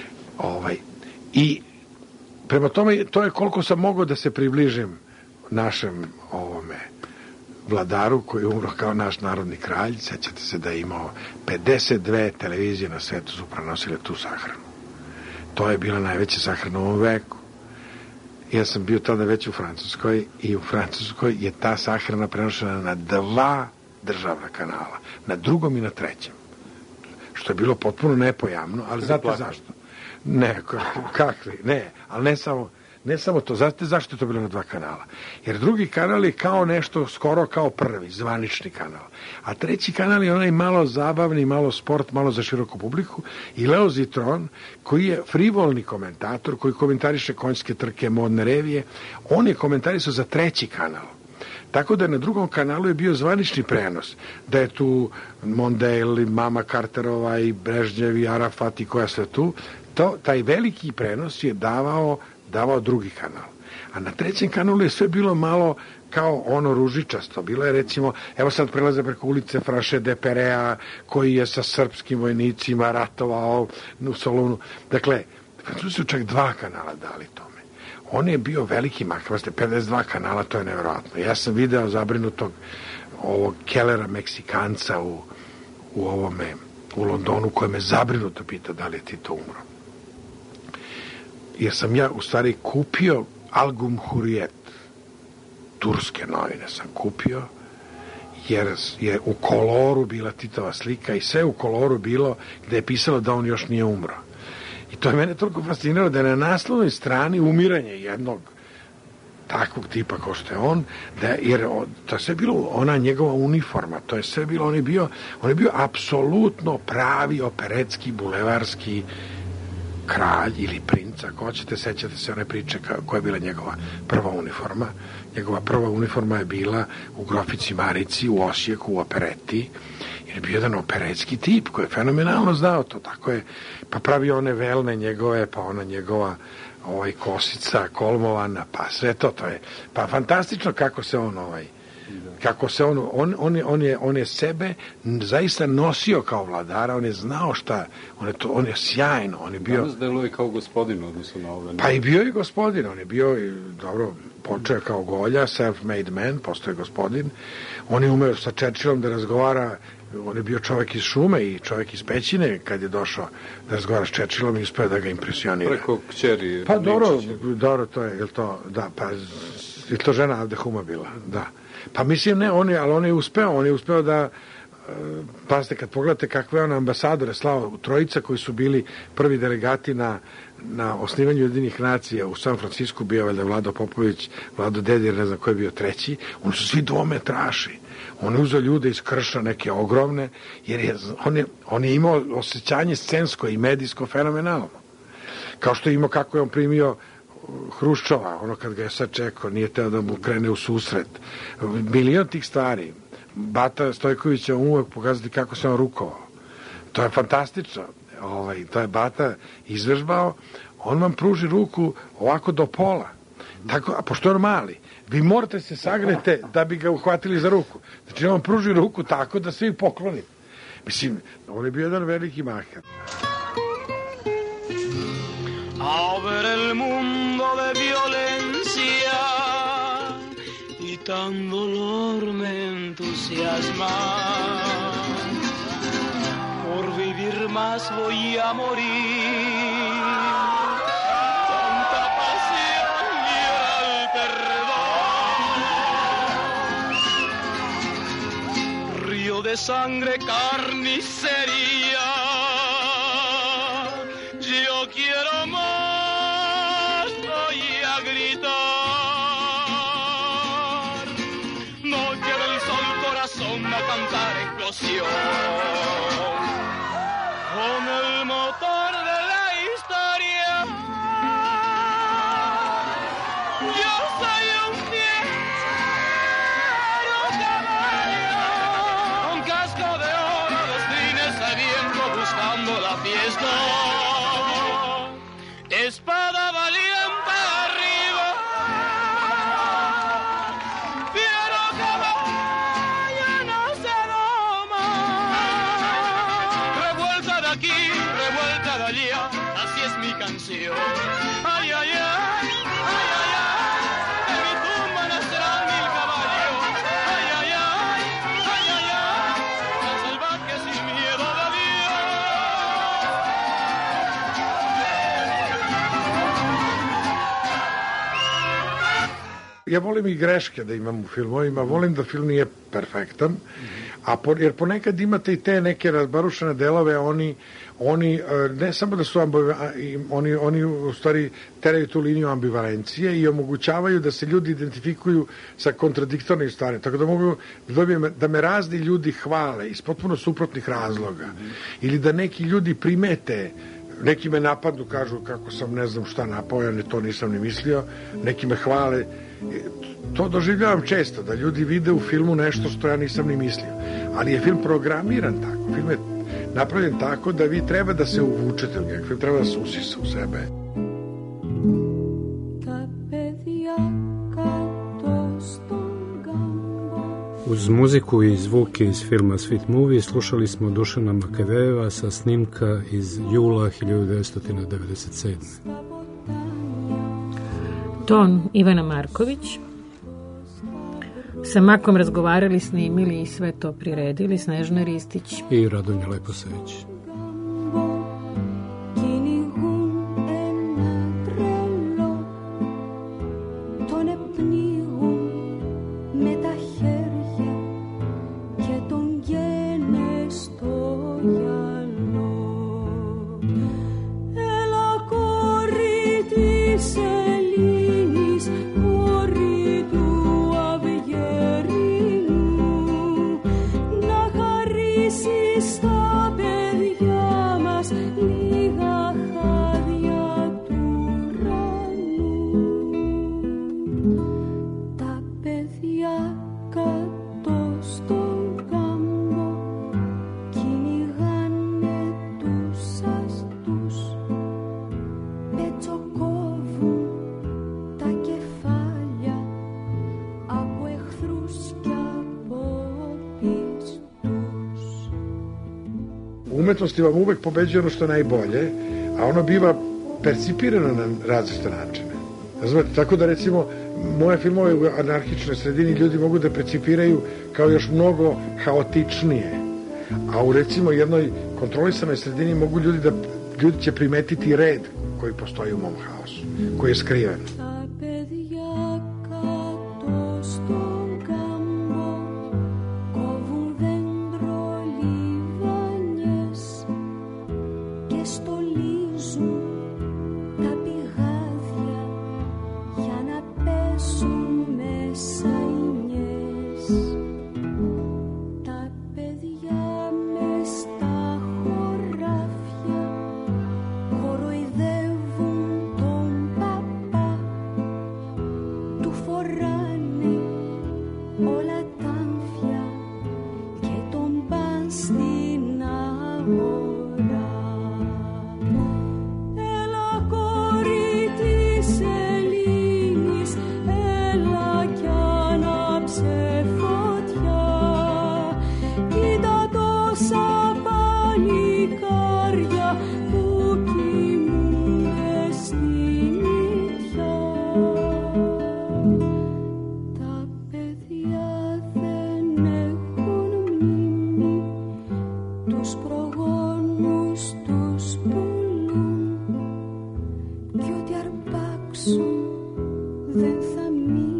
I prema tome, to je koliko sam mogao da se približim našem ovome vladaru koji je umro kao naš narodni kralj. Sećate se da je imao 52 televizije na svetu su prenosile tu sahranu. To je bila najveća sahrana u ovom veku. Ja sam bio tada već u Francuskoj i u Francuskoj je ta sahrana prenošena na 2 državna kanala, na 2. i na 3. Što je bilo potpuno nepojamno, ali znate zašto? Ne, kakvi, ne, ali ne samo to. Znate zašto je to bilo na 2 kanala? Jer 2. kanal je kao nešto skoro kao prvi, zvanični kanal. A 3. kanal je onaj malo zabavni, malo sport, malo za široku publiku. I Leo Zitron, koji je frivolni komentator, koji komentariše konjske trke, modne revije, on je komentarisao za 3. kanal. Tako da na 2. kanalu je bio zvanični prenos. Da je tu Mondale, Mama Carterova i Brežnjev i Arafat i koja sve tu. Taj veliki prenos je davao 2. kanal. A na 3. kanalu je sve bilo malo kao ono ružičasto. Bilo je recimo, evo sad prelaze preko ulice Fraše de Perea, koji je sa srpskim vojnicima ratovao u Solunu. Dakle, tu su čak 2 kanala dali tome. On je bio veliki makvaste, 52 kanala, to je nevjerojatno. Ja sam video zabrinutog ovog Kellera Meksikanca u Londonu, koji me zabrinuto pita da li je Tito umro. Jer sam ja u stvari kupio Algum Hurrijet, turske novine sam kupio, jer je u koloru bila Titova slika i sve u koloru bilo gde je pisalo da on još nije umro. I to je mene toliko fasciniralo da je na naslovnoj strani umiranje jednog takvog tipa kao što je on, jer to je sve bilo ona njegova uniforma, to je sve bilo, on je bio apsolutno pravi operetski, bulevarski kralj ili princ, ako hoćete, sećate se one priče koja je bila njegova prva uniforma. Njegova prva uniforma je bila u Grofici Marici, u Osijeku, u opereti. Jer je bio jedan operetski tip koji je fenomenalno znao to. Tako je, pa pravio one velne njegove, pa ona njegova kosica kolmovana, pa sve to je. Pa fantastično kako se on je sebe zaista nosio kao vladara, on je znao šta, on je sjajno, on je bio... Danas deluje kao gospodin, odnosno na ove... Pa i bio je gospodin, on je bio, dobro, počeo kao golja, self-made man, postao je gospodin, on je umeo sa Churchillom da razgovara, on je bio čovjek iz šume i čovjek iz pećine, kad je došao da razgovara s Churchillom i uspeo da ga impresionira. Preko kćeri... Pa dobro, to je, da, pa, je to žena Abdehuma bila, da. Pa mislim ne, on je uspeo da, pazite, kad pogledate kakve on ambasadore slao, 3 koji su bili prvi delegati na osnivanju Ujedinjenih nacija u San Francisku, bio valjda Vlado Popović, Vlado Dedir, ne znam ko je bio 3, oni su svi dvometraši. On je uzeo ljude iz Krša, neke ogromne, jer on je imao osjećanje scensko i medijsko fenomenalno. Kao što je imao kako je on primio Hruščova, ono kad ga je sad čekao, nije teo da mu krene u susret. Milion tih stvari. Bata Stojković će uvek pokazati kako se on rukovao. To je fantastično. To je Bata izvežbao. On vam pruži ruku ovako do pola. Tako, a pošto je on mali, vi morate se sagrete da bi ga uhvatili za ruku. Znači, on vam pruži ruku tako da svi poklonite. Mislim, on je bio jedan veliki mahar. A ver el mundo de violencia y tan dolor me entusiasma. Por vivir más voy a morir. Tanta pasión y el perdón. Río de sangre, carnicería. Yo quiero más, voy a gritar. No quiero el sol, corazón, a cantar explosión. Con el motor de la historia. Yo soy un fiero caballo, un casco de oro, los crines de viento buscando la fiesta. Espada valiente arriba, fiero caballo no se doma. Revuelta de aquí, revuelta de allá, así es mi canción. Ay, ay, ay, ay, ay, ay, de mi tumba nacerán 1000 caballos. Ay, ay, ay, ay, ay, ay, tan salvajes sin miedo de Dios. Ja volim i greške da imam u filmovima, volim da film nije perfektan, jer ponekad imate i te neke razbarušene delove, oni ne samo da su oni u stvari teraju tu liniju ambivalencije i omogućavaju da se ljudi identifikuju sa kontradiktornim stvarima, tako da mogu da dobijem da me razni ljudi hvale iz potpuno suprotnih razloga ili da neki ljudi primete, neki me napadnu, kažu kako sam ne znam šta napao, ja to nisam ni mislio, neki me hvale. To doživljavam često, da ljudi vide u filmu nešto što ja nisam ni mislio. Ali je film programiran tako. Film je napravljen tako da vi treba da se uvučete u njega. Film treba da se usisa u sebe. Uz muziku i zvuke iz filma Sweet Movie slušali smo Dušana Makavejeva sa snimka iz jula 1997. Ton Ivana Marković. Sa Makom razgovarali, snimili i sve to priredili Snežana Ristić i Radonja Leposević. Umetnosti vam uvek pobeđuje ono što je najbolje, a ono biva percipirano na različite načine. Razumete? Tako da recimo moje filmove u anarhičnoj sredini ljudi mogu da percipiraju kao još mnogo haotičnije, a u recimo jednoj kontrolisanoj sredini mogu ljudi će primetiti red koji postoji u mom haosu, koji je skriven. αρπάξουν, δεν θα μείνουν.